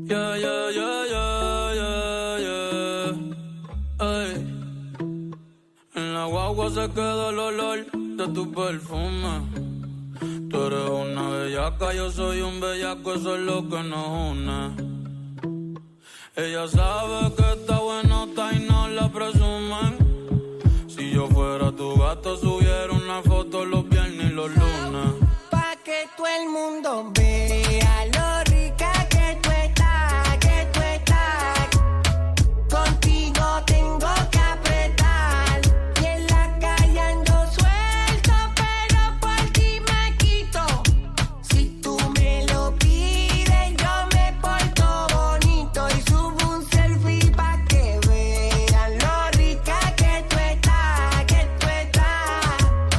Yeah, yeah, yeah, yeah, yeah, yeah. Ay. En la guagua se queda el olor de tu perfume. Tú eres una bellaca, yo soy un bellaco, eso es lo que nos une. Ella sabe que está buenota y no la presumen. Si yo fuera tu gato, subiera una foto los viernes y los lunes. Pa' que todo el mundo vea lo rica que tú estás, que tú estás. Contigo tengo que apretar. Y en la calle ando suelto, pero por ti me quito. Si tú me lo pides, yo me porto bonito. Y subo un selfie pa' que vean lo rica que tú estás, que tú estás.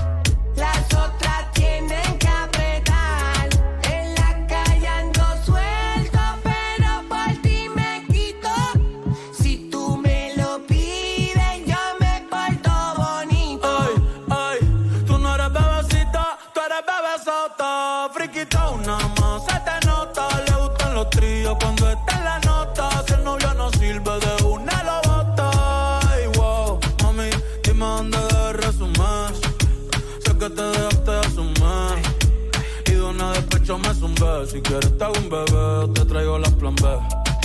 Las otras tienen que apretar. En la calle ando suelto, pero por ti me quito. Si tú me lo pides, yo me porto bonito. Ay, ay, tú no eres bebecita, tú eres bebesota. Friquita una más, se te nota. Le gustan los tríos cuando está en la nota. Si el novio no sirve, de una lo bota. Ay, wow, mami, dime dónde debe resumir. Sé que te dejaste asumir. Y de una despecho me zumbé. Si quieres te hago un bebé, te traigo las plan B.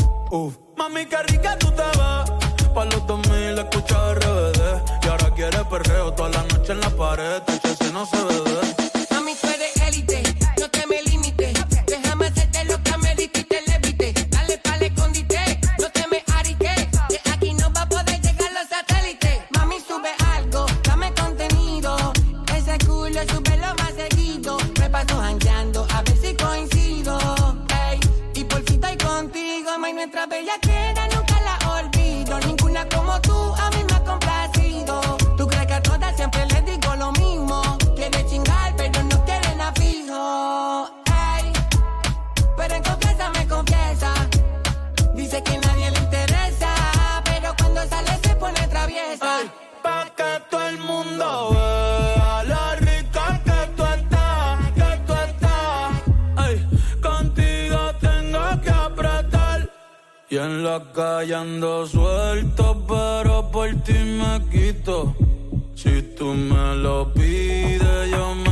Mami, qué rica tú te ves. Pa' los 2000 escucha RBD. Y ahora quieres perreo toda la noche en la pared. Te si no se ve. Mami, tú eres élite, no te me limites. Déjame hacerte lo que me diste y te levite. Dale pa'l escondite, no te me ariques. Que aquí no va a poder llegar los satélites. Mami, sube algo, dame contenido. Ese culo súbelo más seguido. Me paso jangueando, a ver si coincido. Ey, y por fin estoy contigo. May, nuestra bellaquera nunca la olvido. Ninguna como tú a mí me ha complacido. Tú crees que a todas siempre les digo lo mismo. Quiere chingar, pero no quieren a fijo. Ey, pero en confianza me confiesa. Dice que nadie le interesa, pero cuando sale se pone traviesa. Ay, pa' que todo el mundo vea lo rica que tú estás, que tú estás. Ay, contigo tengo que apretar. Y en la calle ando suelto, pero por ti me quito. Si tú me lo pides, yo me